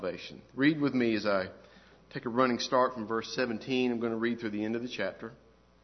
salvation. Read with me as I take a running start from verse 17. I'm going to read through the end of the chapter.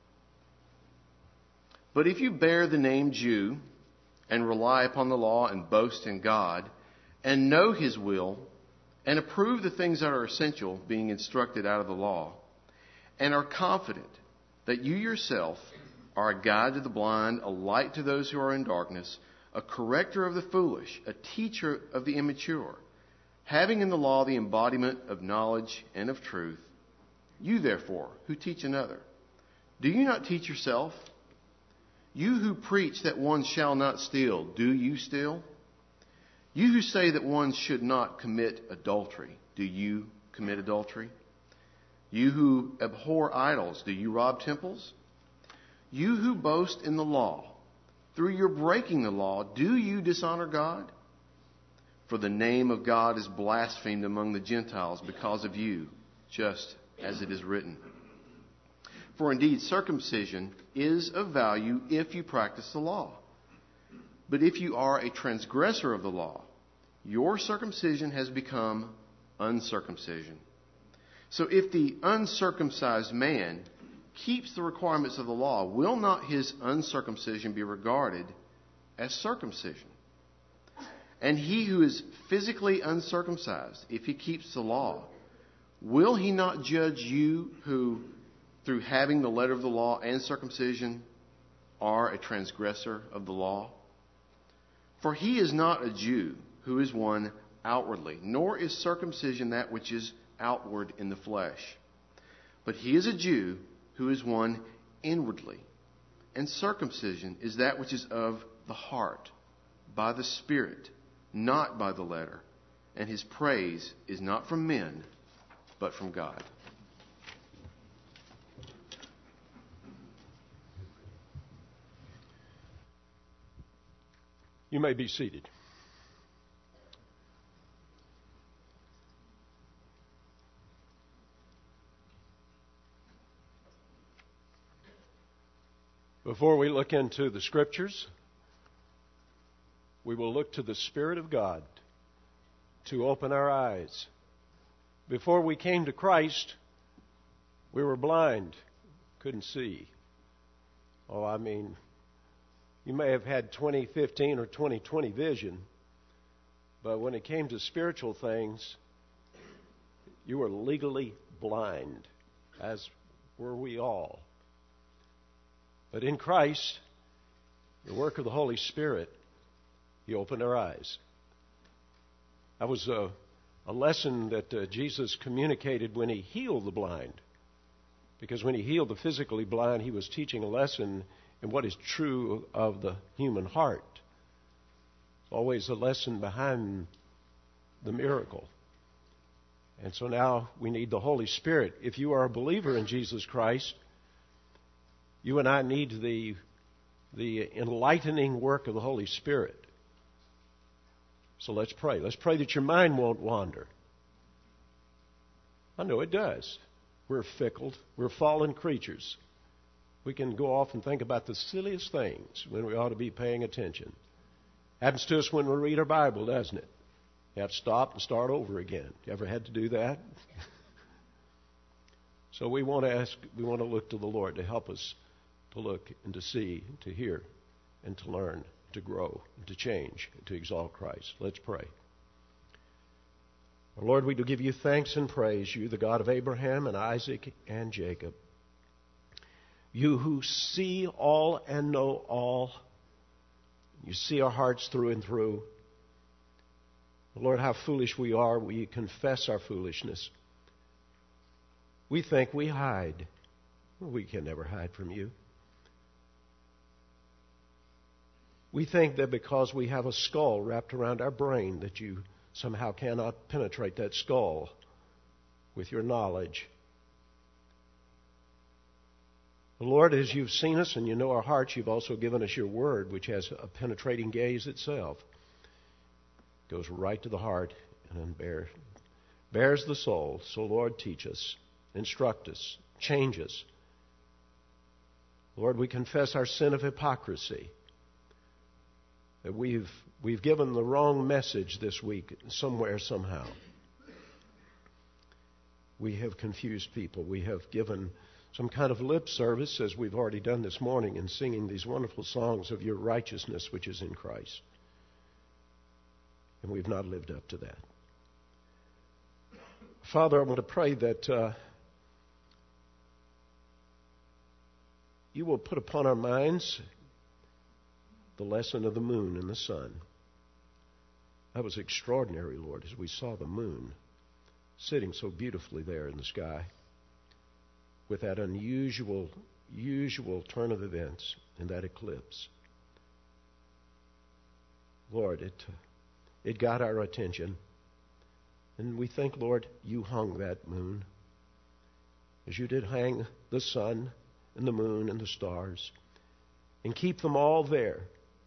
But if you bear the name Jew and rely upon the law and boast in God and know His will and approve the things that are essential, being instructed out of the law, and are confident that you yourself are a guide to the blind, a light to those who are in darkness, a corrector of the foolish, a teacher of the immature, having in the law the embodiment of knowledge and of truth, you therefore who teach another, do you not teach yourself? You who preach that one shall not steal, do you steal? You who say that one should not commit adultery, do you commit adultery? You who abhor idols, do you rob temples? You who boast in the law, through your breaking the law, do you dishonor God? For the name of God is blasphemed among the Gentiles because of you, just as it is written. For indeed, circumcision is of value if you practice the law. But if you are a transgressor of the law, your circumcision has become uncircumcision. So if the uncircumcised man keeps the requirements of the law, will not his uncircumcision be regarded as circumcision? And he who is physically uncircumcised, if he keeps the law, will he not judge you who, through having the letter of the law and circumcision, are a transgressor of the law? For he is not a Jew who is one outwardly, nor is circumcision that which is outward in the flesh. But he is a Jew who is one inwardly. And circumcision is that which is of the heart, by the Spirit, not by the letter. And his praise is not from men, but from God. You may be seated. Before we look into the Scriptures, we will look to the Spirit of God to open our eyes. Before we came to Christ, we were blind, couldn't see. You may have had 20/15 or 20/20 vision, but when it came to spiritual things, you were legally blind, as were we all. But in Christ, the work of the Holy Spirit, He opened our eyes. That was a lesson that Jesus communicated when He healed the blind. Because when He healed the physically blind, He was teaching a lesson in what is true of the human heart. Always a lesson behind the miracle. And so now we need the Holy Spirit. If you are a believer in Jesus Christ, you and I need the enlightening work of the Holy Spirit. So let's pray. Let's pray that your mind won't wander. I know it does. We're fickle. We're fallen creatures. We can go off and think about the silliest things when we ought to be paying attention. Happens to us when we read our Bible, doesn't it? You have to stop and start over again. You ever had to do that? So we want to look to the Lord to help us to look and to see, to hear, and to learn, to grow, and to change, and to exalt Christ. Let's pray. Our Lord, we do give you thanks and praise, you, the God of Abraham and Isaac and Jacob. You who see all and know all. You see our hearts through and through. Lord, how foolish we are. We confess our foolishness. We think we hide. We can never hide from you. We think that because we have a skull wrapped around our brain that you somehow cannot penetrate that skull with your knowledge. Lord, as you've seen us and you know our hearts, you've also given us your word, which has a penetrating gaze itself. It goes right to the heart and bears the soul. So, Lord, teach us, instruct us, change us. Lord, we confess our sin of hypocrisy, that we've given the wrong message this week somewhere, somehow. We have confused people. We have given some kind of lip service, as we've already done this morning, in singing these wonderful songs of your righteousness which is in Christ. And we've not lived up to that. Father, I want to pray that you will put upon our minds the lesson of the moon and the sun. That was extraordinary, Lord, as we saw the moon sitting so beautifully there in the sky with that unusual turn of events in that eclipse. Lord, it got our attention. And we think, Lord, you hung that moon as you did hang the sun and the moon and the stars, and keep them all there,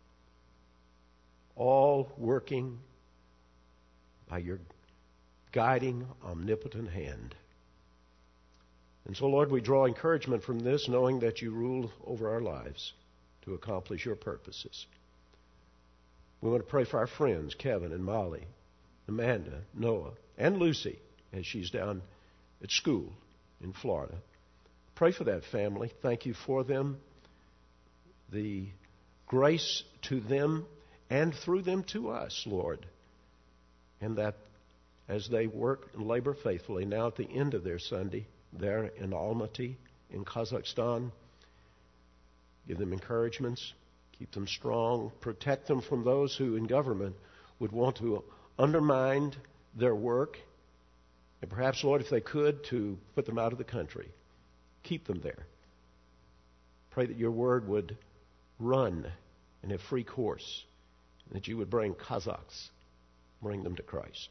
all working by your guiding, omnipotent hand. And so, Lord, we draw encouragement from this, knowing that you rule over our lives to accomplish your purposes. We want to pray for our friends, Kevin and Molly, Amanda, Noah, and Lucy, as she's down at school in Florida. Pray for that family. Thank you for them, the grace to them and through them to us, Lord. And that as they work and labor faithfully now at the end of their Sunday there in Almaty in Kazakhstan, give them encouragements, keep them strong, protect them from those who in government would want to undermine their work, and perhaps, Lord, if they could, to put them out of the country. Keep them there. Pray that your word would run in a free course, and that you would bring Kazakhs, bring them to Christ.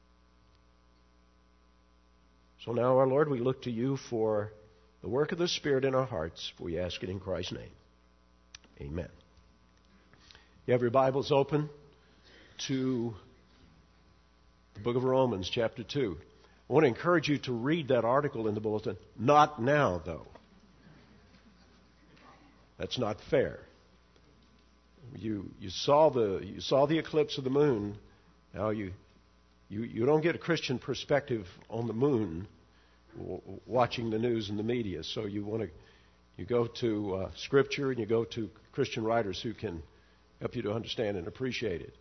So now, our Lord, we look to you for the work of the Spirit in our hearts. We ask it in Christ's name. Amen. You have your Bibles open to the book of Romans, chapter 2. I want to encourage you to read that article in the bulletin. Not now, though. That's not fair. You saw the eclipse of the moon. Now you don't get a Christian perspective on the moon watching the news and the media. So you go to Scripture and you go to Christian writers who can help you to understand and appreciate it.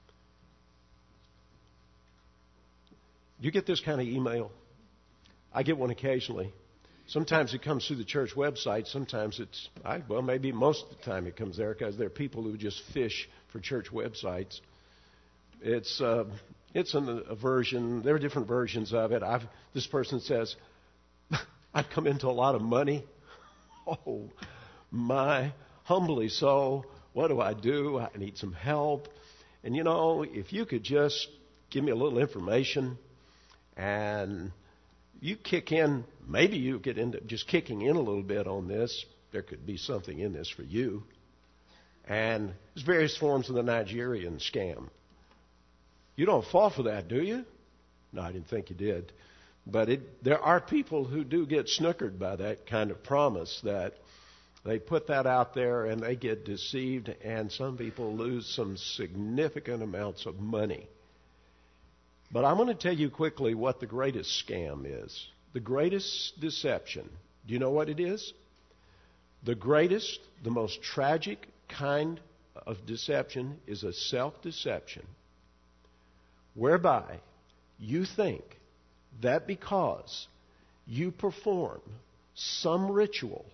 You get this kind of email? I get one occasionally. Sometimes it comes through the church website. Sometimes maybe most of the time it comes there because there are people who just fish for church websites. It's a version. There are different versions of it. This person says, I've come into a lot of money. Oh, my, humbly so. What do? I need some help. And if you could just give me a little information, and you kick in, maybe you get into just kicking in a little bit on this. There could be something in this for you. And there's various forms of the Nigerian scam. You don't fall for that, do you? No, I didn't think you did. But there are people who do get snookered by that kind of promise, that they put that out there and they get deceived, and some people lose some significant amounts of money. But I want to tell you quickly what the greatest scam is. The greatest deception. Do you know what it is? The greatest, the most tragic kind of deception is a self-deception, whereby you think that because you perform some ritual,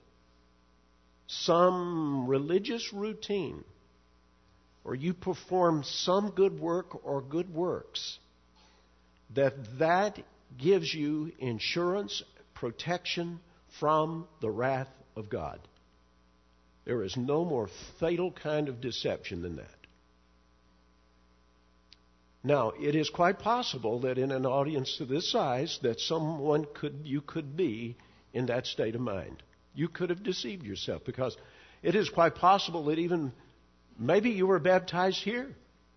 some religious routine, or you perform some good work or good works, that gives you insurance, protection from the wrath of God. There is no more fatal kind of deception than that. Now, it is quite possible that in an audience to this size that you could be in that state of mind. You could have deceived yourself, because it is quite possible that even maybe you were baptized here.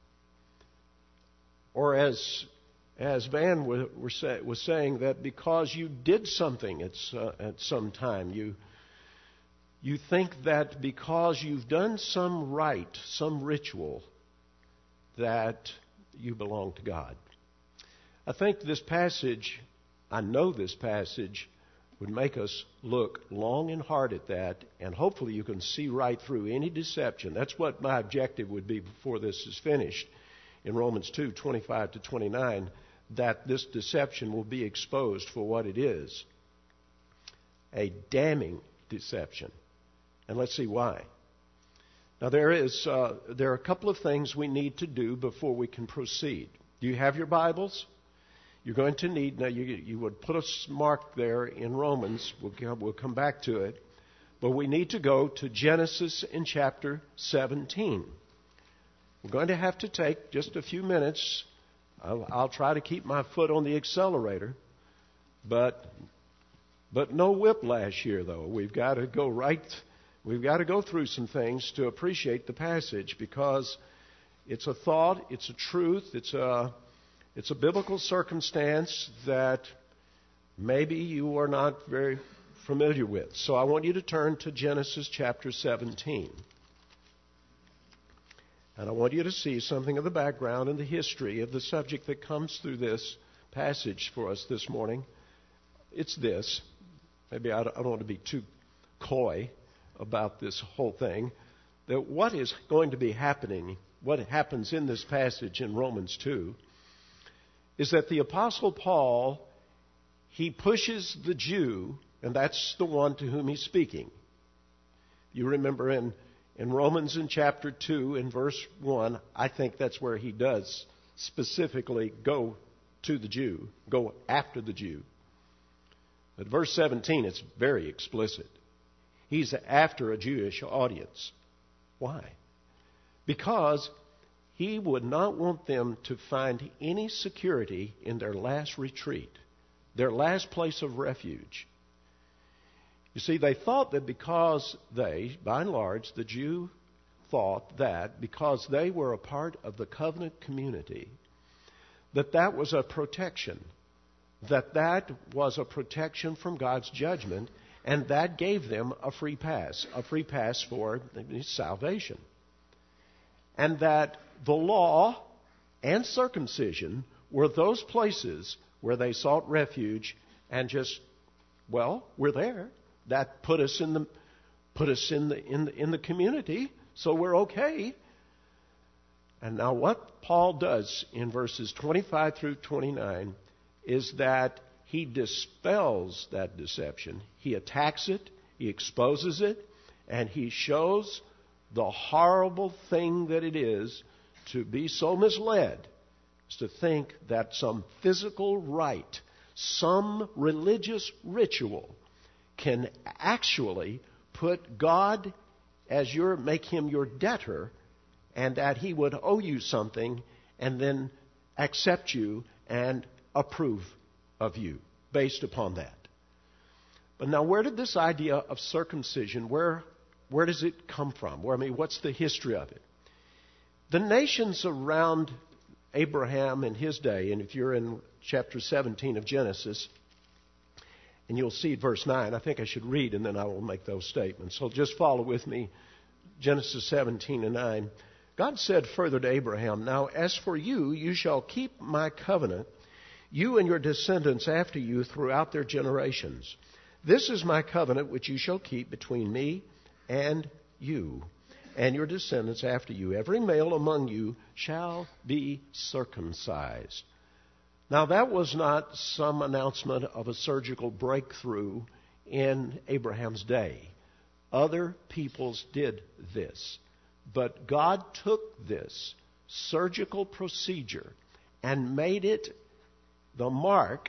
Or as Van was saying, that because you did something at some time, you think that because you've done some rite, some ritual, that you belong to God. I think this passage I know this passage would make us look long and hard at that, and hopefully you can see right through any deception. That's what my objective would be before this is finished in Romans 2:25-29, that this deception will be exposed for what it is. A damning deception. And let's see why. Now there are a couple of things we need to do before we can proceed. Do you have your Bibles? You're going to need, now you would put a mark there in Romans, we'll come back to it, but we need to go to Genesis in chapter 17. We're going to have to take just a few minutes. I'll try to keep my foot on the accelerator, but no whiplash here though. We've got to go through some things to appreciate the passage, because it's a thought, it's a truth, it's a biblical circumstance that maybe you are not very familiar with. So I want you to turn to Genesis chapter 17. And I want you to see something of the background and the history of the subject that comes through this passage for us this morning. It's this. Maybe I don't want to be too coy about this whole thing. That what is going to be happening, what happens in this passage in Romans 2, is that the Apostle Paul, he pushes the Jew, and that's the one to whom he's speaking. You remember in Romans in chapter 2, in verse 1, I think that's where he does specifically go to the Jew, go after the Jew. But verse 17, it's very explicit. He's after a Jewish audience. Why? Because he would not want them to find any security in their last retreat, their last place of refuge. You see, they thought that because they, by and large, the Jew thought that because they were a part of the covenant community, that was a protection, that was a protection from God's judgment, and that gave them a free pass for salvation. And that the law and circumcision were those places where they sought refuge and just, well, we're there. That put us in the community, so we're okay. And now what Paul does in verses 25 through 29 is that he dispels that deception. He attacks it, he exposes it, and he shows the horrible thing that it is to be so misled as to think that some physical rite, some religious ritual can actually put God make him your debtor, and that he would owe you something and then accept you and approve of you based upon that. But now, where did this idea of circumcision, where does it come from? What's the history of it? The nations around Abraham in his day, and if you're in chapter 17 of Genesis, and you'll see verse 9, I think I should read and then I will make those statements. So just follow with me, Genesis 17 and 9. God said further to Abraham, "Now as for you, you shall keep my covenant, you and your descendants after you throughout their generations. This is my covenant which you shall keep between me and you and your descendants after you. Every male among you shall be circumcised." Now that was not some announcement of a surgical breakthrough in Abraham's day. Other peoples did this. But God took this surgical procedure and made it a mark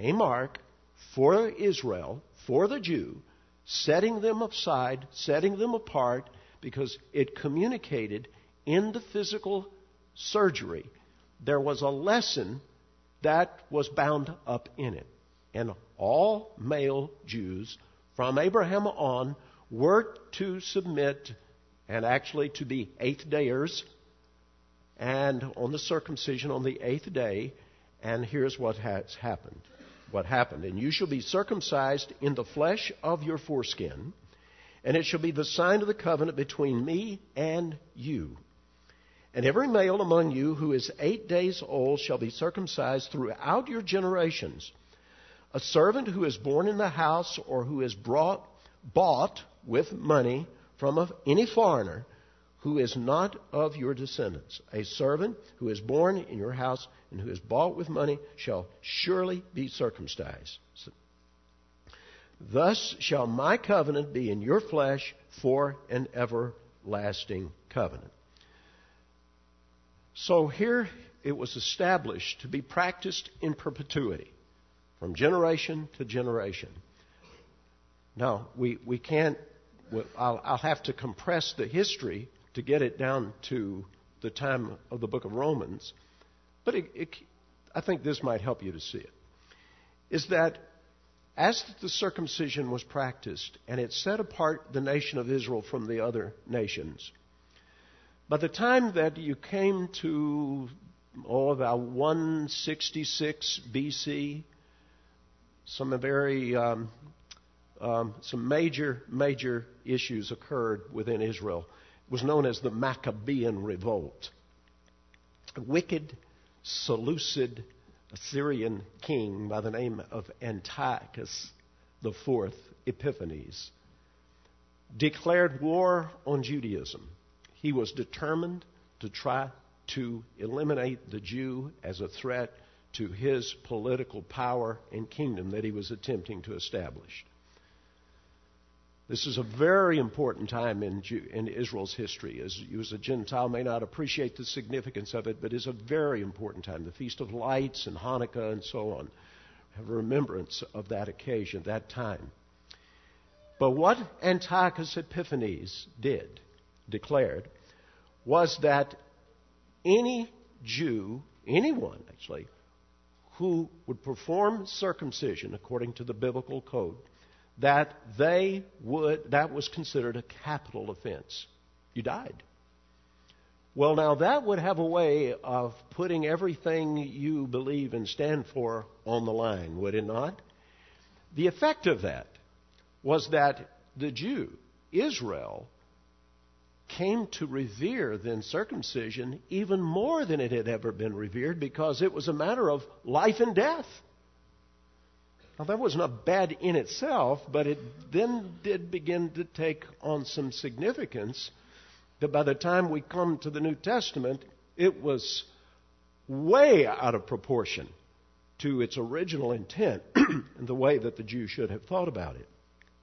for Israel, for the Jew, setting them aside, setting them apart, because it communicated in the physical surgery. There was a lesson that was bound up in it. And all male Jews from Abraham on were to submit and actually to be eighth-dayers, and on the circumcision on the eighth day. And here's what has happened. What happened. "And you shall be circumcised in the flesh of your foreskin, and it shall be the sign of the covenant between me and you. And every male among you who is 8 days old shall be circumcised throughout your generations. A servant who is born in the house or who is bought with money from any foreigner who is not of your descendants. A servant who is born in your house and who is bought with money shall surely be circumcised. Thus shall my covenant be in your flesh for an everlasting covenant. So here it was established to be practiced in perpetuity, from generation to generation. Now, we can't, I'll have to compress the history to get it down to the time of the book of Romans, but I think this might help you to see it, is that as the circumcision was practiced and it set apart the nation of Israel from the other nations, by the time that you came to about 166 BC, some major issues occurred within Israel. It was known as the Maccabean Revolt. A wicked, Seleucid Assyrian king by the name of Antiochus IV Epiphanes declared war on Judaism. He was determined to try to eliminate the Jew as a threat to his political power and kingdom that he was attempting to establish. This is a very important time in Israel's history. As you as a Gentile may not appreciate the significance of it, but it's a very important time. The Feast of Lights and Hanukkah and so on have a remembrance of that occasion, that time. But what Antiochus Epiphanes declared, was that any Jew, anyone actually, who would perform circumcision according to the biblical code, that was considered a capital offense. You died. Well, now that would have a way of putting everything you believe and stand for on the line, would it not? The effect of that was that the Jew, Israel, came to revere then circumcision even more than it had ever been revered, because it was a matter of life and death. Now, that was not bad in itself, but it then did begin to take on some significance that by the time we come to the New Testament, it was way out of proportion to its original intent and the way that the Jew should have thought about it.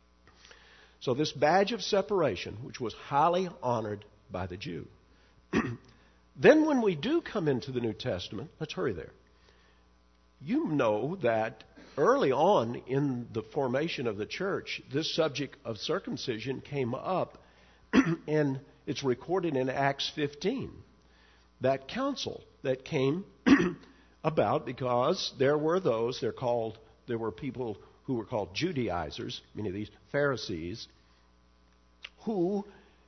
So this badge of separation, which was highly honored by the Jew. Then when we do come into the New Testament, let's hurry there. You know that early on in the formation of the church, this subject of circumcision came up, and it's recorded in Acts 15. That council that came about because there were people who were called Judaizers, meaning these Pharisees, who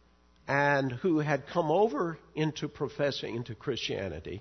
had come over into professing into Christianity.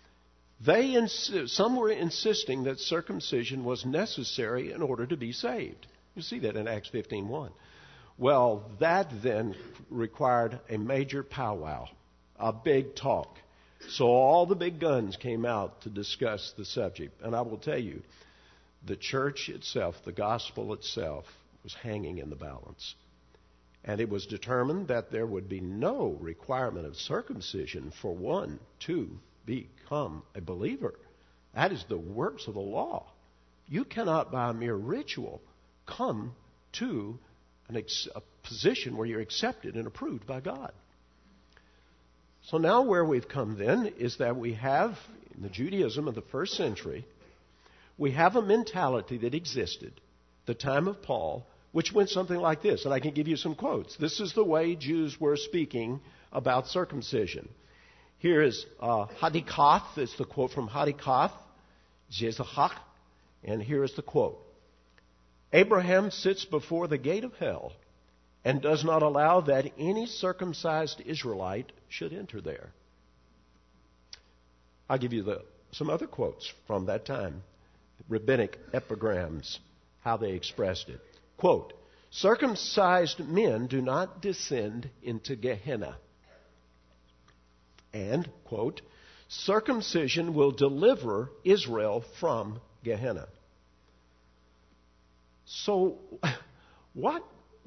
Some were insisting that circumcision was necessary in order to be saved. You see that in Acts 15:1. Well, that then required a major powwow, a big talk. So all the big guns came out to discuss the subject. And I will tell you, the church itself, the gospel itself, was hanging in the balance. And it was determined that there would be no requirement of circumcision for one to become a believer. That is the works of the law. You cannot, by a mere ritual, come to a position where you're accepted and approved by God. So now where we've come then is that we have, in the Judaism of the first century, we have a mentality that existed at the time of Paul, which went something like this. And I can give you some quotes. This is the way Jews were speaking about circumcision. Here is Hadikath. It's the quote from Hadikath, Jezachak. And here is the quote. Abraham sits before the gate of hell and does not allow that any circumcised Israelite should enter there. I'll give you some other quotes from that time. Rabbinic epigrams, how they expressed it. Quote, circumcised men do not descend into Gehenna. And, quote, circumcision will deliver Israel from Gehenna. So what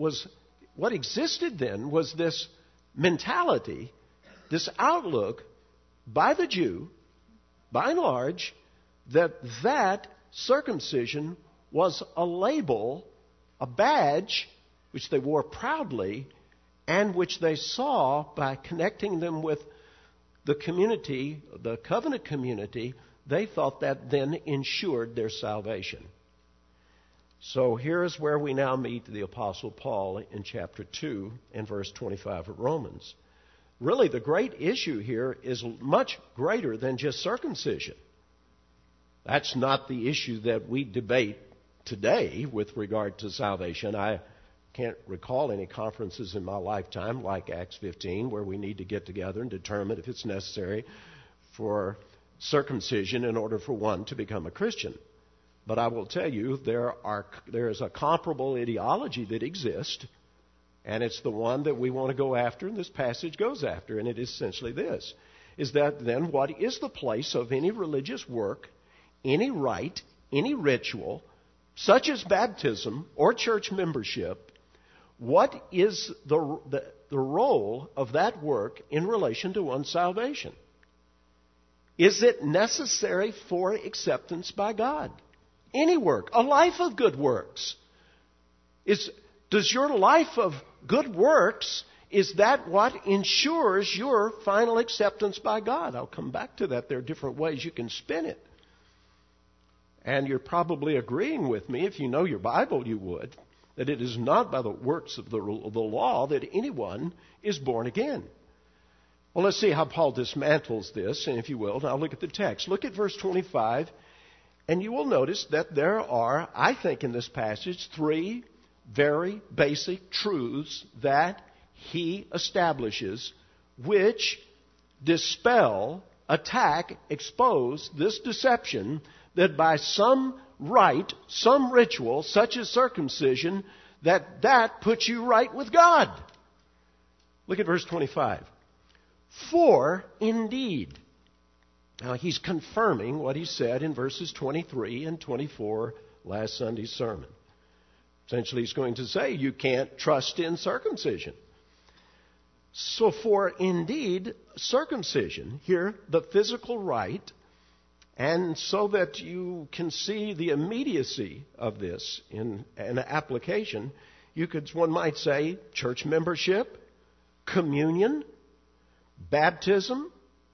existed then was this mentality, this outlook by the Jew, by and large, that circumcision was a label, a badge, which they wore proudly, and which they saw by connecting them with the community, the covenant community. They thought that then ensured their salvation. So here is where we now meet the Apostle Paul in chapter 2 and verse 25 of Romans. Really, the great issue here is much greater than just circumcision. That's not the issue that we debate today with regard to salvation. I can't recall any conferences in my lifetime like Acts 15 where we need to get together and determine if it's necessary for circumcision in order for one to become a Christian. But I will tell you, there is a comparable ideology that exists, and it's the one that we want to go after, and this passage goes after, and it is essentially this, is that then what is the place of any religious work, any rite, any ritual, such as baptism or church membership? What is the role of that work in relation to one's salvation? Is it necessary for acceptance by God? Any work, a life of good works. Does your life of good works, is that what ensures your final acceptance by God? I'll come back to that. There are different ways you can spin it. And you're probably agreeing with me, if you know your Bible, you would, that it is not by the works of the law that anyone is born again. Well, let's see how Paul dismantles this, and if you will, now look at the text. Look at verse 25, and you will notice that there are, I think in this passage, three very basic truths that he establishes which dispel, attack, expose this deception that by some rite, some ritual, such as circumcision, that puts you right with God. Look at verse 25. For indeed. Now he's confirming what he said in verses 23 and 24 last Sunday's sermon. Essentially he's going to say you can't trust in circumcision. So for indeed circumcision, here the physical rite, and so that you can see the immediacy of this in an application, one might say church membership, communion, baptism,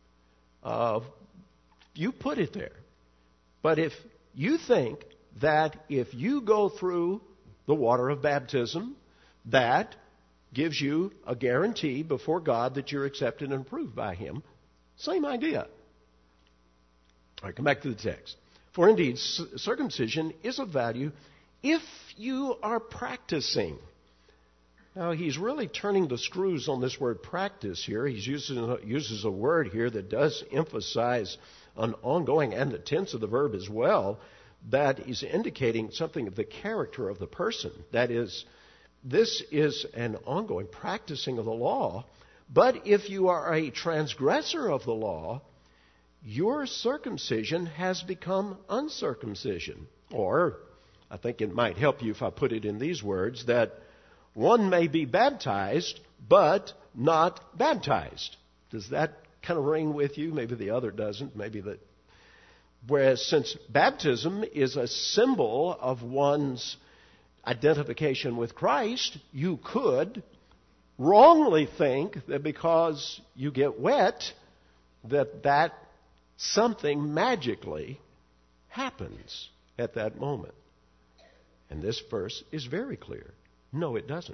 you put it there. But if you think that if you go through the water of baptism, that gives you a guarantee before God that you're accepted and approved by Him, same idea. All right, come back to the text. For indeed, circumcision is of value if you are practicing. Now, he's really turning the screws on this word practice here. He uses a word here that does emphasize an ongoing, and the tense of the verb as well, that is indicating something of the character of the person. That is, this is an ongoing practicing of the law. But if you are a transgressor of the law, your circumcision has become uncircumcision. Or, I think it might help you if I put it in these words, that one may be baptized, but not baptized. Does that kind of ring with you? Maybe the other doesn't. Whereas since baptism is a symbol of one's identification with Christ, you could wrongly think that because you get wet, that something magically happens at that moment. And this verse is very clear. No, it doesn't.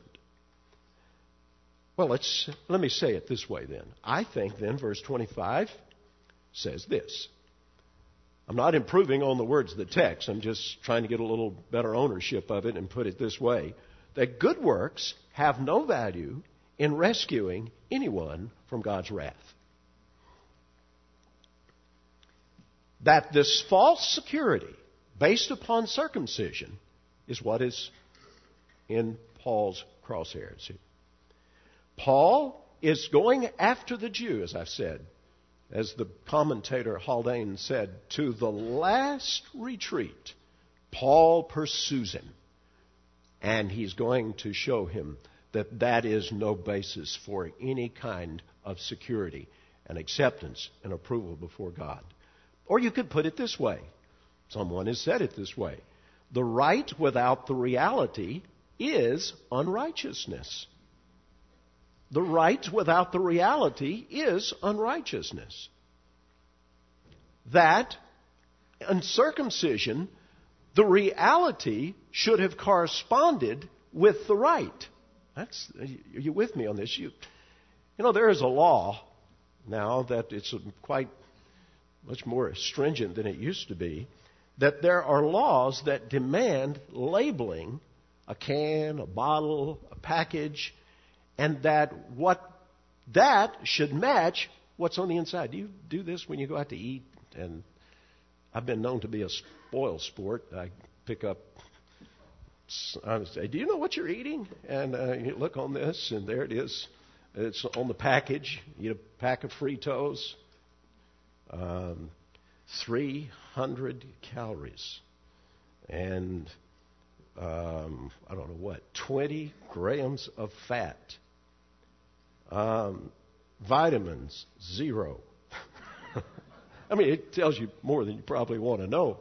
Well, let me say it this way then. I think then verse 25 says this. I'm not improving on the words of the text. I'm just trying to get a little better ownership of it and put it this way. That good works have no value in rescuing anyone from God's wrath. That this false security based upon circumcision is what is in Paul's crosshairs here. Paul is going after the Jew, as I've said, as the commentator Haldane said, to the last retreat. Paul pursues him. And he's going to show him that that is no basis for any kind of security and acceptance and approval before God. Or you could put it this way. Someone has said it this way. The right without the reality is unrighteousness. The right without the reality is unrighteousness. That, in circumcision, the reality should have corresponded with the right. Are you with me on this? You know, there is a law now that it's quite much more stringent than it used to be, that there are laws that demand labeling a can, a bottle, a package, and that should match what's on the inside. Do you do this when you go out to eat? And I've been known to be a spoil sport. I pick up, I would say, do you know what you're eating? And you look on this, and there it is. It's on the package. You get a pack of Fritos, 300 calories, and I don't know what, 20 grams of fat. Vitamins, 0. I mean, it tells you more than you probably want to know.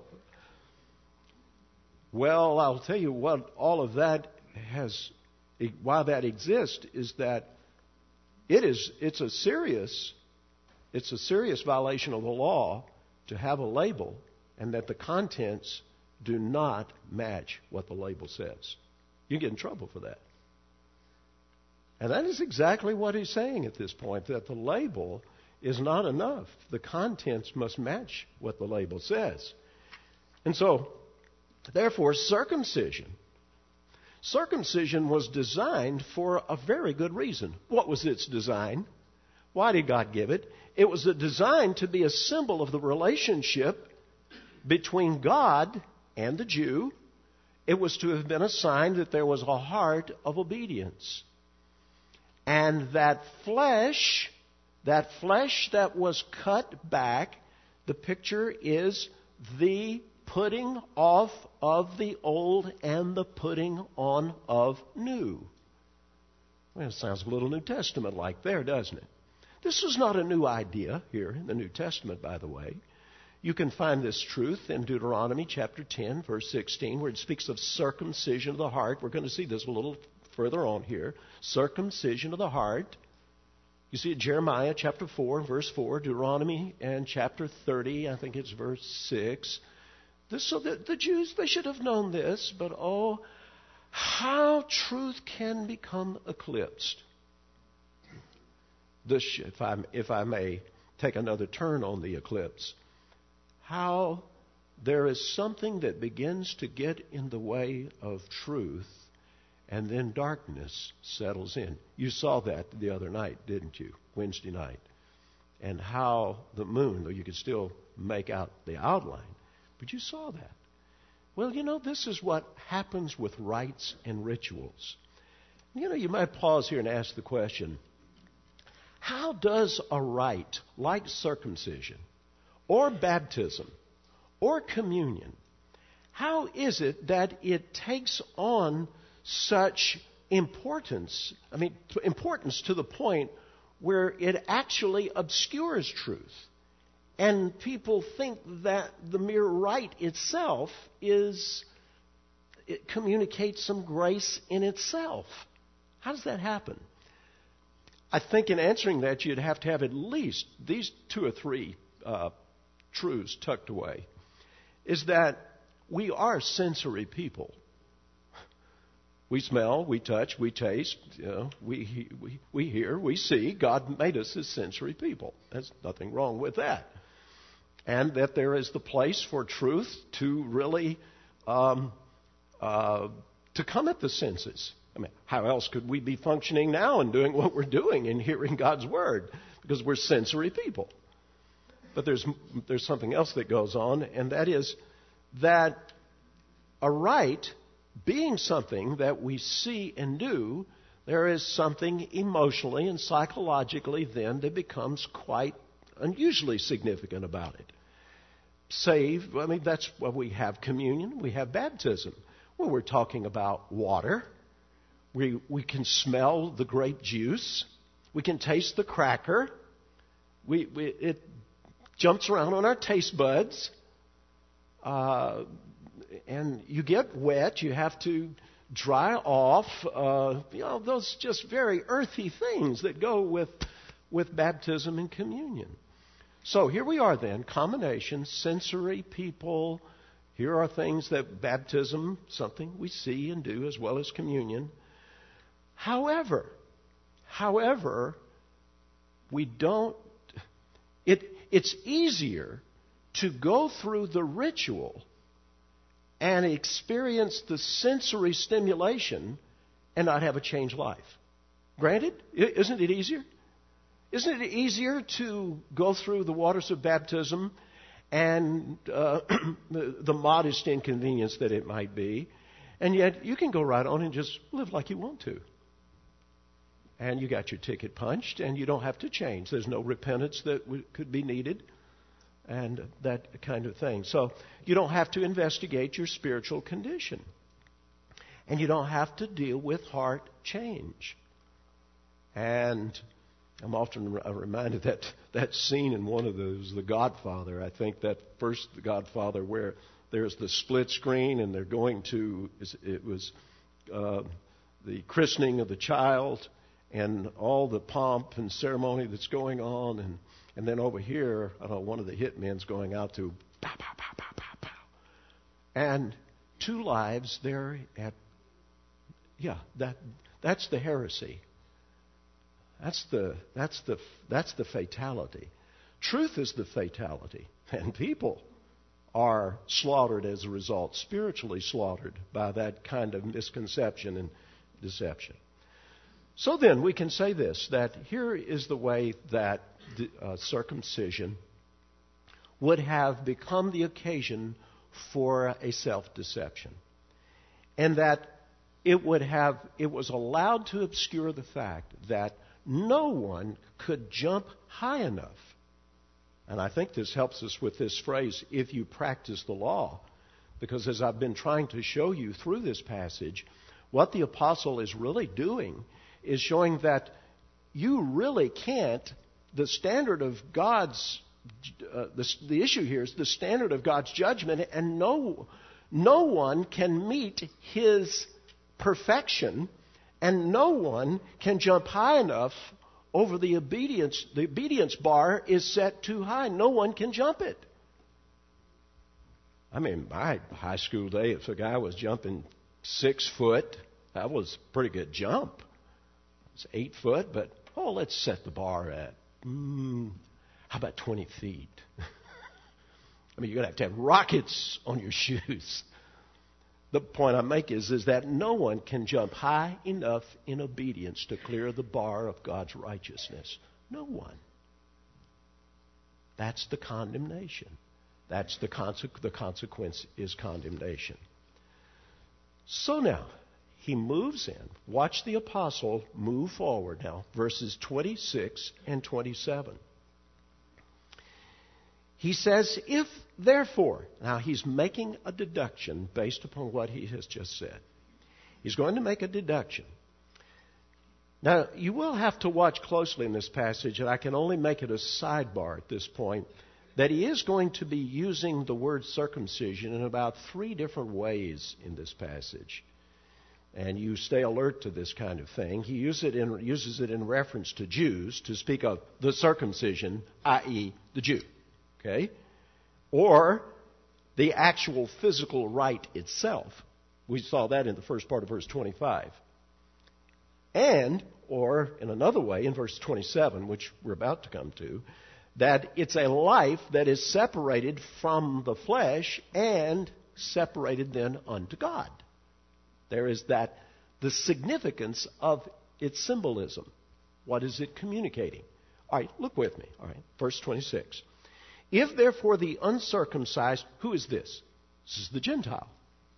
Well, I'll tell you what all of that why that exists is that it's a serious violation of the law to have a label and that the contents do not match what the label says. You get in trouble for that. And that is exactly what he's saying at this point, that the label is not enough. The contents must match what the label says. And so, therefore, circumcision was designed for a very good reason. What was its design? Why did God give it? It was designed to be a symbol of the relationship between God and the Jew. It was to have been a sign that there was a heart of obedience. And that flesh that was cut back, the picture is the putting off of the old and the putting on of new. Well, it sounds a little New Testament-like there, doesn't it? This is not a new idea here in the New Testament, by the way. You can find this truth in Deuteronomy chapter 10, verse 16, where it speaks of circumcision of the heart. We're going to see this a little further on here. Circumcision of the heart. You see it Jeremiah chapter 4, verse 4, Deuteronomy and chapter 30, I think it's verse 6. So the Jews, they should have known this, but oh, how truth can become eclipsed. If I may take another turn on the eclipse, how there is something that begins to get in the way of truth, and then darkness settles in. You saw that the other night, didn't you? Wednesday night. And how the moon, though you could still make out the outline, but you saw that. Well, you know, this is what happens with rites and rituals. You know, you might pause here and ask the question, how does a rite like circumcision or baptism or communion, how is it that it takes on such importance? I mean, importance to the point where it actually obscures truth. And people think that the mere rite itself it communicates some grace in itself. How does that happen? I think in answering that, you'd have to have at least these 2 or 3 truths tucked away. Is that we are sensory people. We smell, we touch, we taste, we hear, we see. God made us as sensory people. There's nothing wrong with that. And that there is the place for truth to really to come at the senses. I mean, how else could we be functioning now and doing what we're doing and hearing God's word? Because we're sensory people. But there's something else that goes on, and that is that a rite, being something that we see and do, there is something emotionally and psychologically then that becomes quite unusually significant about it. That's why we have communion, we have baptism. Well, we're talking about water. We can smell the grape juice. We can taste the cracker. It jumps around on our taste buds. And you get wet. You have to dry off. Those just very earthy things that go with baptism and communion. So here we are then, combination, sensory people. Here are things that baptism, something we see and do as well as communion. However, we don't, it's easier to go through the ritual and experience the sensory stimulation and not have a changed life. Granted, isn't it easier? Isn't it easier to go through the waters of baptism and the modest inconvenience that it might be, and yet you can go right on and just live like you want to? And you got your ticket punched, and you don't have to change. There's no repentance that could be needed, and that kind of thing. So you don't have to investigate your spiritual condition. And you don't have to deal with heart change. And I'm often reminded that scene in one of those, The Godfather. I think that first The Godfather where there's the split screen and they're going to, it was the christening of the child and all the pomp and ceremony that's going on. And then over here, one of the hitmen's going out to pow, pow, pow, pow, pow, pow. And two lives there at, that's the heresy. That's the fatality. Truth is the fatality. And people are slaughtered as a result, spiritually slaughtered by that kind of misconception and deception. So then we can say this, that here is the way that circumcision would have become the occasion for a self-deception. And that it was allowed to obscure the fact that no one could jump high enough. And I think this helps us with this phrase, if you practice the law. Because as I've been trying to show you through this passage, what the apostle is really doing is showing that you really can't, the standard of God's, the issue here is the standard of God's judgment, and no one can meet His perfection, and no one can jump high enough over the obedience. The obedience bar is set too high. No one can jump it. I mean, my high school day, if a guy was jumping 6 foot, that was a pretty good jump. It's 8 foot, but let's set the bar at, how about 20 feet? I mean, you're going to have rockets on your shoes. The point I make is that no one can jump high enough in obedience to clear the bar of God's righteousness. No one. That's the condemnation. That's the consequence is condemnation. So now, he moves in. Watch the apostle move forward now, verses 26 and 27. He says, if therefore, now he's making a deduction based upon what he has just said. He's going to make a deduction. Now, you will have to watch closely in this passage, and I can only make it a sidebar at this point, that he is going to be using the word circumcision in about 3 different ways in this passage. And you stay alert to this kind of thing. He uses it in reference to Jews to speak of the circumcision, i.e. the Jew. Okay? Or the actual physical rite itself. We saw that in the first part of verse 25. Or in another way, in verse 27, which we're about to come to, that it's a life that is separated from the flesh and separated then unto God. There is the significance of its symbolism. What is it communicating? All right, look with me. All right, verse 26. If therefore the uncircumcised, who is this? This is the Gentile.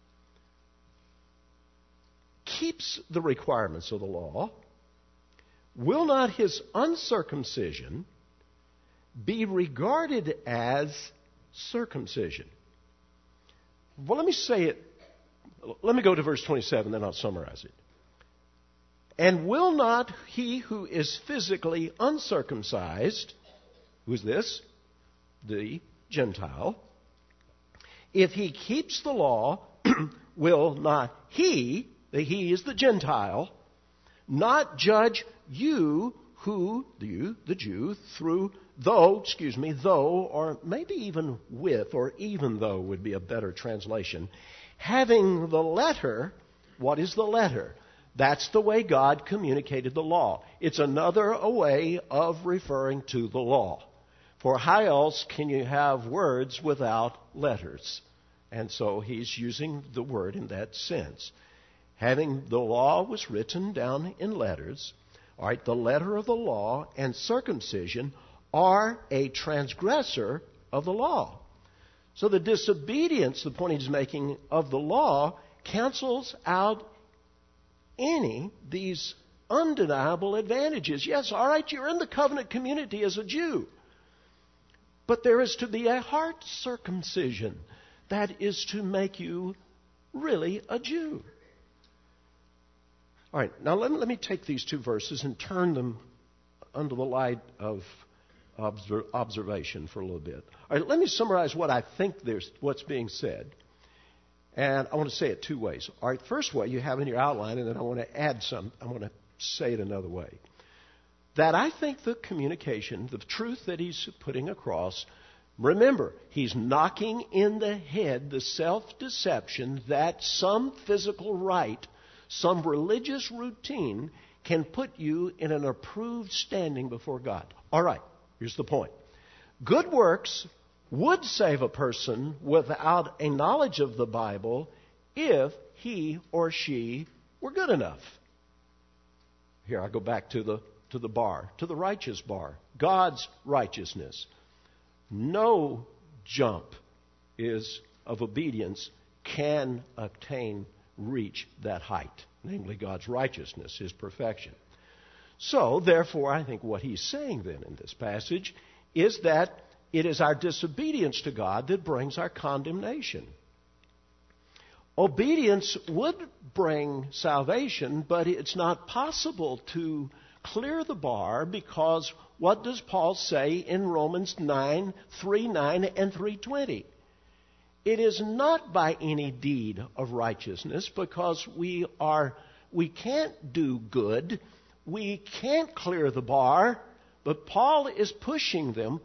Keeps the requirements of the law, will not his uncircumcision be regarded as circumcision? Well, let me say it let me go to verse 27, then I'll summarize it. And will not he who is physically uncircumcised, who's this? The Gentile. If he keeps the law, will not he, the he is the Gentile, not judge you who, you, the Jew, though, or maybe even with, or even though would be a better translation, having the letter. What is the letter? That's the way God communicated the law. It's another way of referring to the law. For how else can you have words without letters? And so he's using the word in that sense. Having the law was written down in letters. All right, the letter of the law and circumcision are a transgressor of the law. So the disobedience, the point he's making, of the law cancels out these undeniable advantages. Yes, all right, you're in the covenant community as a Jew. But there is to be a heart circumcision that is to make you really a Jew. All right, now let me take these two verses and turn them under the light of observation for a little bit. All right, let me summarize what I think what's being said. And I want to say it two ways. All right, first way you have in your outline, and then I want to add some. I want to say it another way. That I think the communication, the truth that he's putting across, remember, he's knocking in the head the self-deception that some physical rite, some religious routine can put you in an approved standing before God. All right, here's the point. Good works would save a person without a knowledge of the Bible if he or she were good enough. Here I go back to the bar, to the righteous bar, God's righteousness. No jump of obedience can reach that height, namely God's righteousness, His perfection. So, therefore, I think what he's saying then in this passage is that it is our disobedience to God that brings our condemnation. Obedience would bring salvation, but it's not possible to clear the bar because what does Paul say in Romans 9, 3:9 and 3:20? It is not by any deed of righteousness because we can't do good. We can't clear the bar. But Paul is pushing them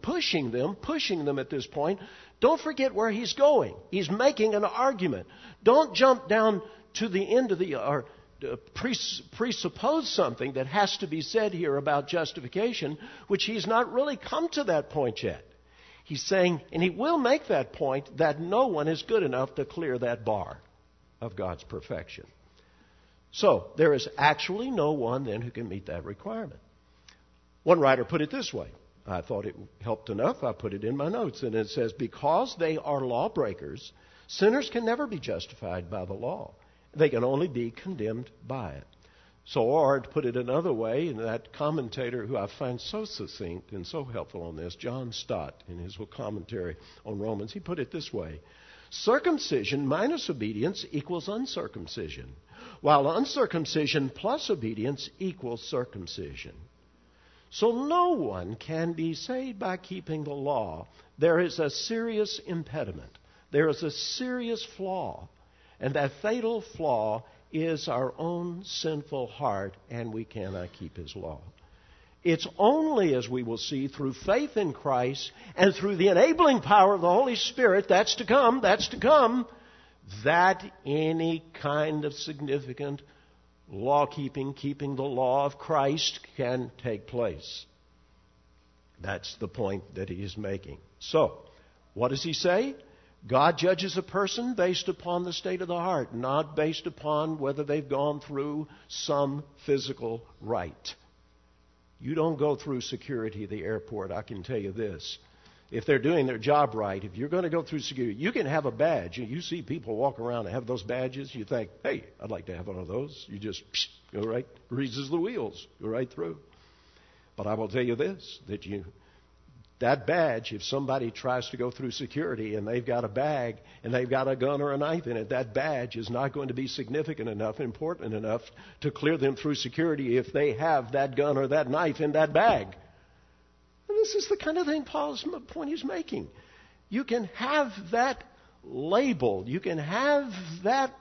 at this point. Don't forget where he's going. He's making an argument. Don't jump down to the end of or presuppose something that has to be said here about justification, which he's not really come to that point yet. He's saying, and he will make that point, that no one is good enough to clear that bar of God's perfection. So, there is actually no one then who can meet that requirement. One writer put it this way. I thought it helped enough. I put it in my notes. And it says, because they are lawbreakers, sinners can never be justified by the law. They can only be condemned by it. So, or to put it another way, and that commentator who I find so succinct and so helpful on this, John Stott, in his commentary on Romans, he put it this way. Circumcision minus obedience equals uncircumcision, while uncircumcision plus obedience equals circumcision. So no one can be saved by keeping the law. There is a serious impediment. There is a serious flaw. And that fatal flaw is our own sinful heart, and we cannot keep His law. It's only, as we will see, through faith in Christ and through the enabling power of the Holy Spirit, that's to come, that any kind of significant law-keeping, keeping the law of Christ can take place. That's the point that he is making. So, what does he say? God judges a person based upon the state of the heart, not based upon whether they've gone through some physical rite. You don't go through security at the airport, I can tell you this. If they're doing their job right, if you're going to go through security, you can have a badge. You see people walk around and have those badges. You think, hey, I'd like to have one of those. You just go right, greases the wheels, go right through. But I will tell you this, that that badge, if somebody tries to go through security and they've got a bag and they've got a gun or a knife in it, that badge is not going to be significant enough, important enough to clear them through security if they have that gun or that knife in that bag. And this is the kind of thing Paul's point he's making. You can have that label. You can have that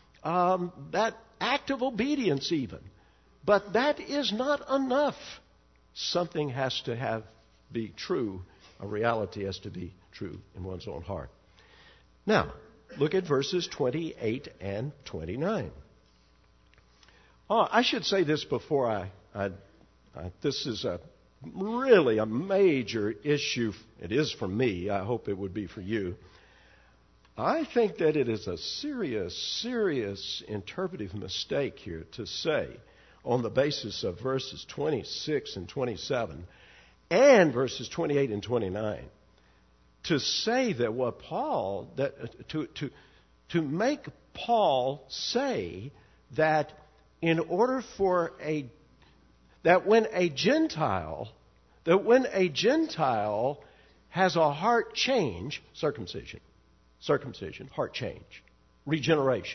act of obedience even. But that is not enough. Something has to be true. A reality has to be true in one's own heart. Now, look at verses 28 and 29. Oh, I should say this before this is really a major issue. It is for me. I hope it would be for you. I think that it is a serious interpretive mistake here to say, on the basis of verses 26 and 27 and verses 28 and 29, to say that what Paul, to make Paul say that in order for when a Gentile has a heart change, circumcision, heart change, regeneration,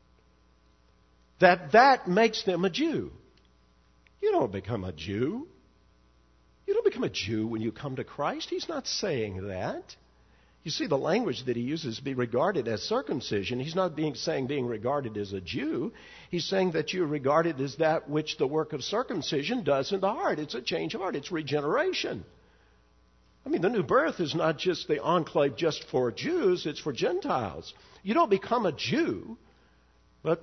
that makes them a Jew. You don't become a Jew. You don't become a Jew when you come to Christ. He's not saying that. You see, the language that he uses, be regarded as circumcision, he's not saying being regarded as a Jew. He's saying that you're regarded as that which the work of circumcision does in the heart. It's a change of heart. It's regeneration. I mean, the new birth is not just the enclave just for Jews. It's for Gentiles. You don't become a Jew. But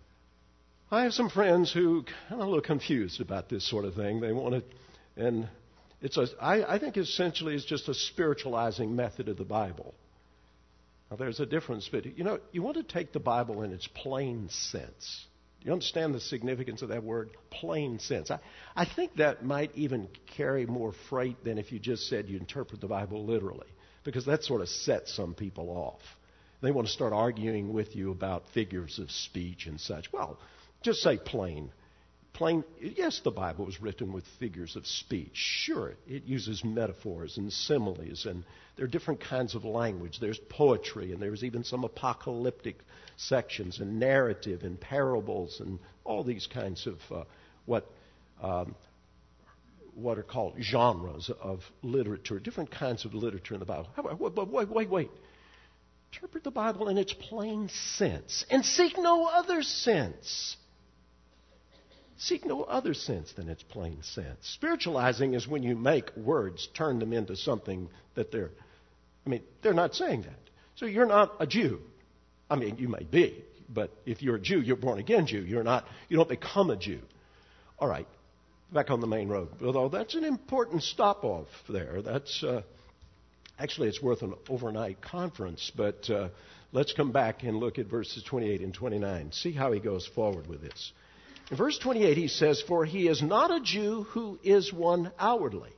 I have some friends who are a little confused about this sort of thing. They want to, and I think essentially it's just a spiritualizing method of the Bible. Now, there's a difference, but you want to take the Bible in its plain sense. You understand the significance of that word, plain sense. I think that might even carry more freight than if you just said you interpret the Bible literally, because that sort of sets some people off. They want to start arguing with you about figures of speech and such. Well, just say plain. Plain, yes, the Bible was written with figures of speech. Sure, it uses metaphors and similes, and there are different kinds of language. There's poetry, and there's even some apocalyptic sections, and narrative, and parables, and all these kinds of what are called genres of literature, different kinds of literature in the Bible. But wait. Interpret the Bible in its plain sense, and seek no other sense. Seek no other sense than its plain sense. Spiritualizing is when you make words, turn them into something that they're not saying that. So you're not a Jew. I mean, you may be, but if you're a Jew, you're a born-again Jew. You don't become a Jew. All right, back on the main road. Although that's an important stop-off there. That's actually, it's worth an overnight conference, but let's come back and look at verses 28 and 29. See how he goes forward with this. In verse 28, he says, "For he is not a Jew who is one outwardly."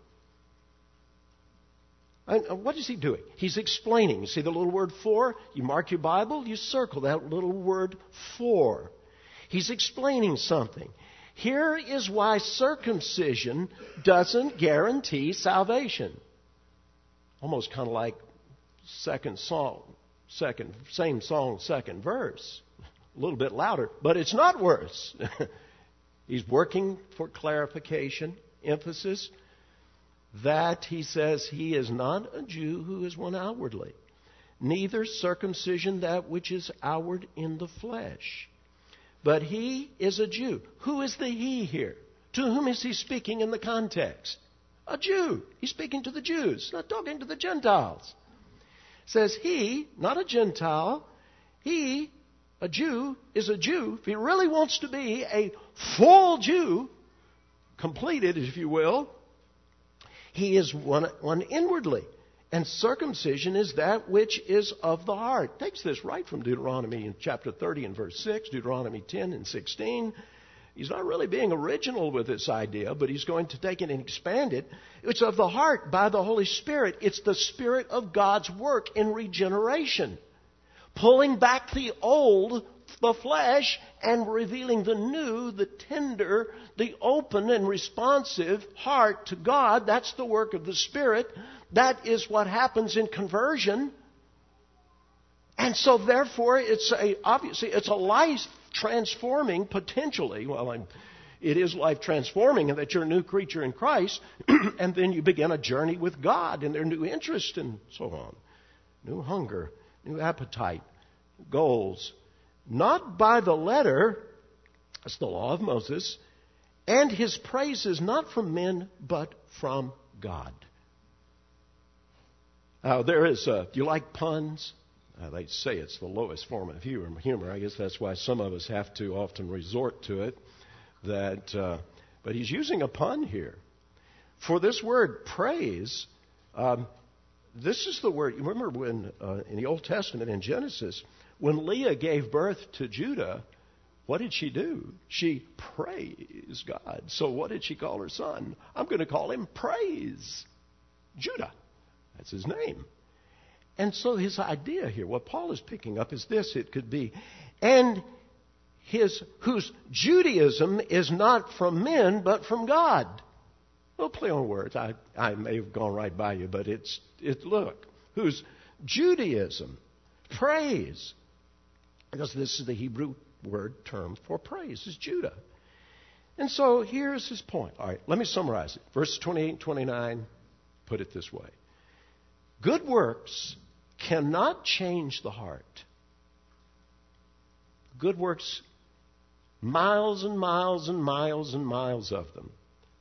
And what is he doing? He's explaining. You see the little word "for"? You mark your Bible, you circle that little word "for." He's explaining something. Here is why circumcision doesn't guarantee salvation. Almost kind of like same song, second verse. A little bit louder, but it's not worse. He's working for clarification, emphasis, that he says he is not a Jew who is one outwardly, neither circumcision that which is outward in the flesh. But he is a Jew. Who is the he here? To whom is he speaking in the context? A Jew. He's speaking to the Jews, not talking to the Gentiles. Says he, not a Gentile, he, a Jew, is a Jew. If he really wants to be a full Jew, completed, if you will, he is one inwardly. And circumcision is that which is of the heart. Takes this right from Deuteronomy in chapter 30 and verse 6, Deuteronomy 10 and 16. He's not really being original with this idea, but he's going to take it and expand it. It's of the heart by the Holy Spirit. It's the Spirit of God's work in regeneration. Pulling back the old, the flesh, and revealing the new, the tender, the open and responsive heart to God. That's the work of the Spirit. That is what happens in conversion. And so therefore, obviously it's a life-transforming, potentially, it is life-transforming in that you're a new creature in Christ, and then you begin a journey with God, and there are new interests and so on. New hunger, new appetite, goals. Not by the letter, that's the law of Moses, and his praise is not from men, but from God. Do you like puns? They say it's the lowest form of humor. I guess that's why some of us have to often resort to it. But he's using a pun here. For this word praise, this is the word. You remember when in the Old Testament, in Genesis, when Leah gave birth to Judah, what did she do? She praised God. So what did she call her son? I'm going to call him Praise Judah. That's his name. And so his idea here, what Paul is picking up is this. It could be, and whose Judaism is not from men, but from God. Well, play on words. I may have gone right by you, but look, whose Judaism, praise, because this is the Hebrew word term for praise, is Judah. And so here's his point. All right, let me summarize it. Verses 28 and 29 put it this way. Good works cannot change the heart. Good works, miles and miles and miles and miles of them.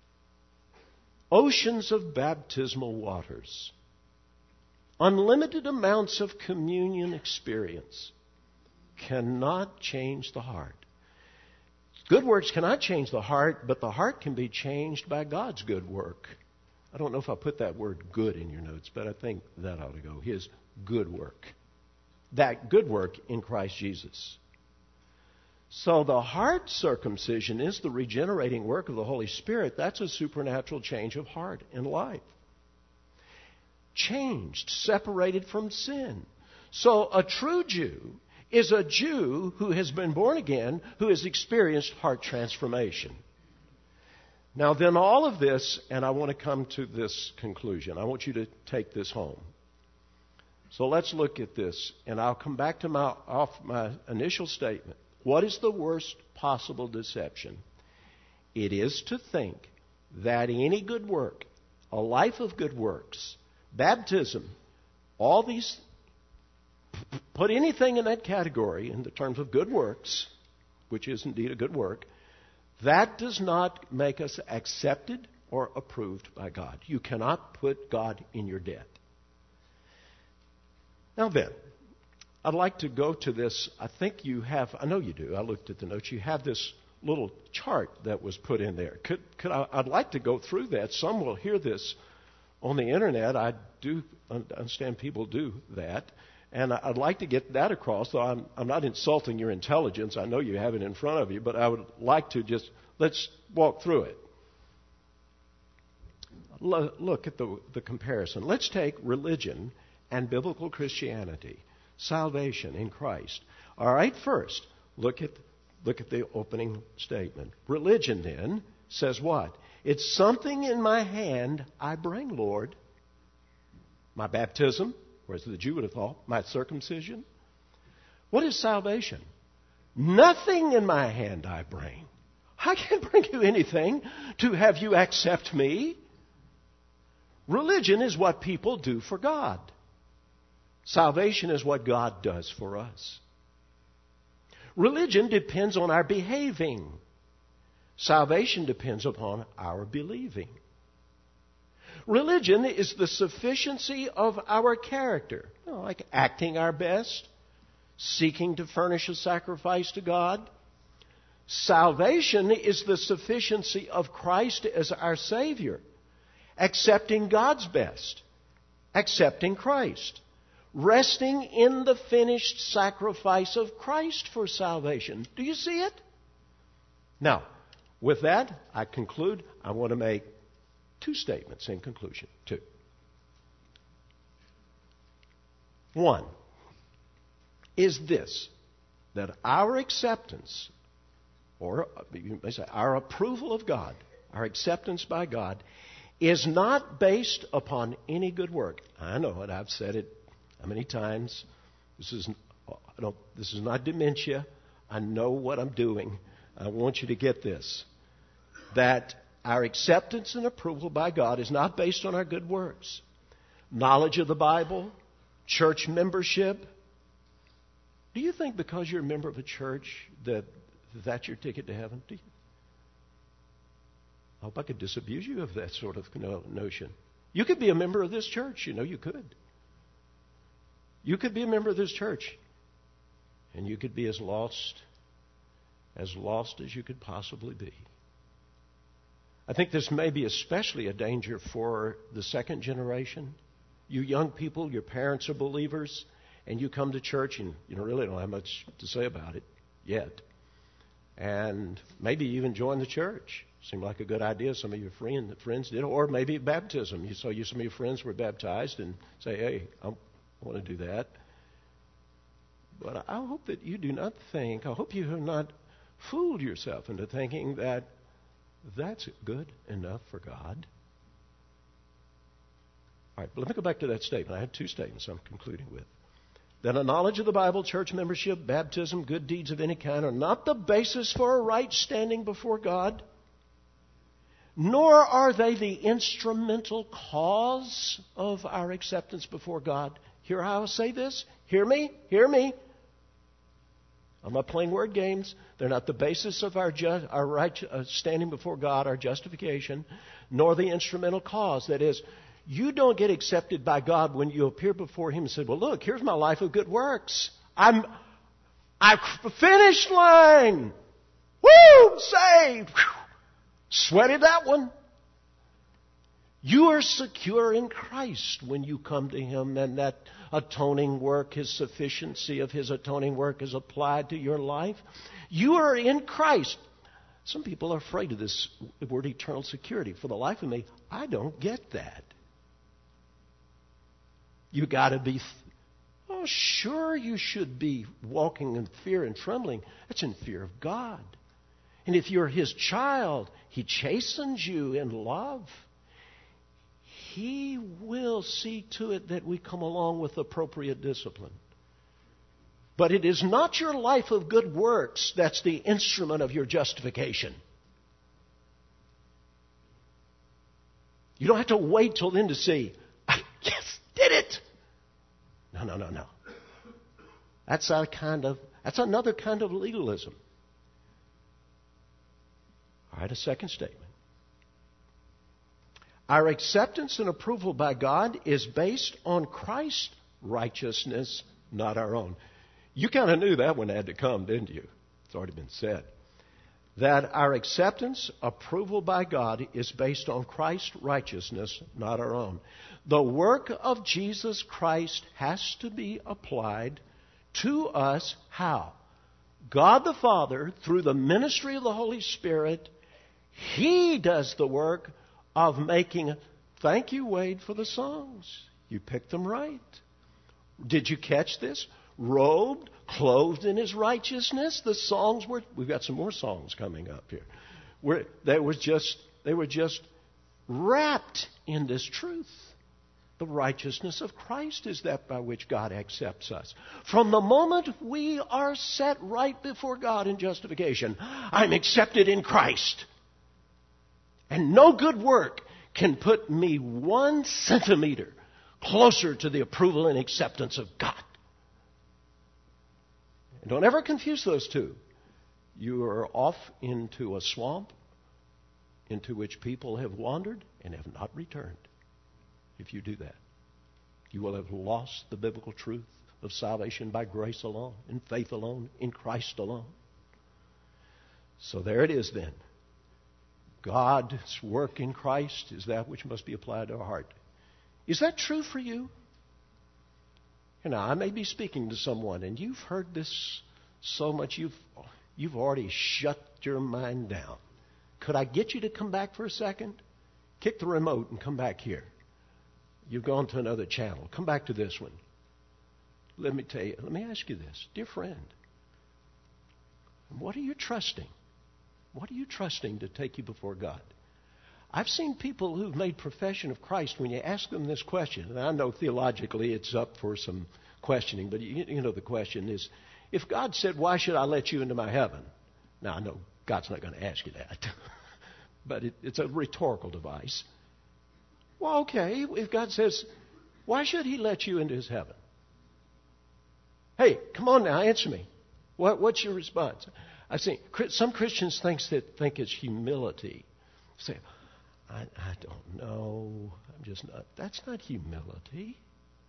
Oceans of baptismal waters. Unlimited amounts of communion experience cannot change the heart. Good works cannot change the heart, but the heart can be changed by God's good work. I don't know if I put that word good in your notes, but I think that ought to go. His good work. That good work in Christ Jesus. So the heart circumcision is the regenerating work of the Holy Spirit. That's a supernatural change of heart and life. Changed, separated from sin. So a true Jew is a Jew who has been born again, who has experienced heart transformation. Now then all of this, and I want to come to this conclusion. I want you to take this home. So let's look at this, and I'll come back to my initial statement. What is the worst possible deception? It is to think that any good work, a life of good works, baptism, all these, put anything in that category in the terms of good works, which is indeed a good work, that does not make us accepted or approved by God. You cannot put God in your debt. Now then, I'd like to go to this. I think you have, I know you do. I looked at the notes. You have this little chart that was put in there. I'd like to go through that. Some will hear this on the internet. I do understand people do that. And I'd like to get that across. So I'm not insulting your intelligence. I know you have it in front of you. But I would like to let's walk through it. Look at the comparison. Let's take religion and biblical Christianity. Salvation in Christ. All right, first, look at the opening statement. Religion, then, says what? It's something in my hand I bring, Lord. My baptism, whereas the Jew would have thought, my circumcision. What is salvation? Nothing in my hand I bring. I can't bring you anything to have you accept me. Religion is what people do for God. Salvation is what God does for us. Religion depends on our behaving. Salvation depends upon our believing. Religion is the sufficiency of our character, like acting our best, seeking to furnish a sacrifice to God. Salvation is the sufficiency of Christ as our Savior, accepting God's best, accepting Christ. Resting in the finished sacrifice of Christ for salvation. Do you see it? Now, with that, I conclude. I want to make two statements in conclusion. Two. One is this, that our acceptance, or you may say our approval of God, our acceptance by God, is not based upon any good work. I know it. I've said it how many times. This is not dementia. I know what I'm doing. I want you to get this. That our acceptance and approval by God is not based on our good works. Knowledge of the Bible, church membership. Do you think because you're a member of a church that that's your ticket to heaven? Do you? I hope I could disabuse you of that sort of notion. You could be a member of this church. You know you could. You could be a member of this church. And you could be as lost as you could possibly be. I think this may be especially a danger for the second generation. You young people, your parents are believers, and you come to church and you really don't have much to say about it yet. And maybe you even join the church. Seemed like a good idea. Some of your friends did. Or maybe at baptism. Some of your friends were baptized and say, hey, I want to do that. But I hope that you do not think, I hope you have not fooled yourself into thinking that that's good enough for God. All right, but let me go back to that statement. I had two statements I'm concluding with. That a knowledge of the Bible, church membership, baptism, good deeds of any kind are not the basis for a right standing before God, nor are they the instrumental cause of our acceptance before God. Hear how I say this? Hear me? Hear me. I'm not playing word games. They're not the basis of our right standing before God, our justification, nor the instrumental cause. That is, you don't get accepted by God when you appear before Him and say, well, look, here's my life of good works. I'm finish line. Woo! Saved. Whew. Sweated that one. You are secure in Christ when you come to Him, and that atoning work, His sufficiency of His atoning work is applied to your life. You are in Christ. Some people are afraid of this word eternal security. For the life of me, I don't get that. You got to be, sure you should be walking in fear and trembling. That's in fear of God. And if you're His child, He chastens you in love. He will see to it that we come along with appropriate discipline. But it is not your life of good works that's the instrument of your justification. You don't have to wait till then to see, yes, did it. No. That's another kind of legalism. All right, a second statement. Our acceptance and approval by God is based on Christ's righteousness, not our own. You kind of knew that one had to come, didn't you? It's already been said. That our acceptance, approval by God is based on Christ's righteousness, not our own. The work of Jesus Christ has to be applied to us. How? God the Father, through the ministry of the Holy Spirit, He does the work of making. Thank you, Wade, for the songs. You picked them right. Did you catch this? Robed, clothed in His righteousness. The songs were. We've got some more songs coming up here. They were just wrapped in this truth. The righteousness of Christ is that by which God accepts us. From the moment we are set right before God in justification, I'm accepted in Christ. And no good work can put me 1 centimeter closer to the approval and acceptance of God. And don't ever confuse those two. You are off into a swamp into which people have wandered and have not returned. If you do that, you will have lost the biblical truth of salvation by grace alone, in faith alone, in Christ alone. So there it is then. God's work in Christ is that which must be applied to our heart. Is that true for you? I may be speaking to someone, and you've heard this so much, you've already shut your mind down. Could I get you to come back for a second? Kick the remote and come back here. You've gone to another channel. Come back to this one. Let me ask you this. Dear friend, what are you trusting? What are you trusting to take you before God? I've seen people who've made profession of Christ, when you ask them this question, and I know theologically it's up for some questioning, but you know the question is, if God said, why should I let you into my heaven? Now, I know God's not going to ask you that, but it's a rhetorical device. Well, okay, if God says, why should he let you into his heaven? Hey, come on now, answer me. What's your response? I've seen some Christians think it's humility. Say, I don't know. I'm just not. That's not humility.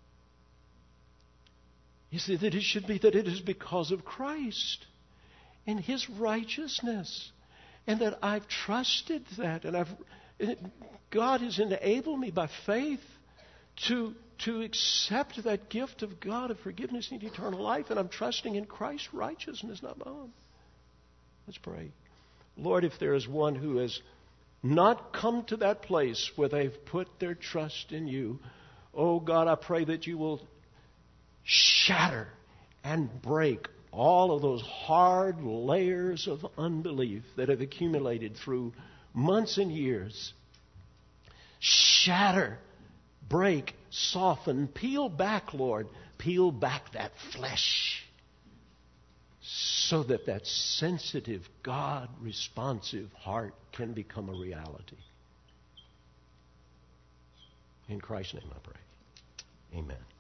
You see, that it should be that it is because of Christ and his righteousness, and that I've trusted that, and God has enabled me by faith to accept that gift of God of forgiveness and eternal life, and I'm trusting in Christ's righteousness, not my own. Let's pray. Lord, if there is one who has not come to that place where they've put their trust in you, oh God, I pray that you will shatter and break all of those hard layers of unbelief that have accumulated through months and years. Shatter, break, soften, peel back, Lord. Peel back that flesh so that that sensitive, God-responsive heart can become a reality. In Christ's name I pray. Amen.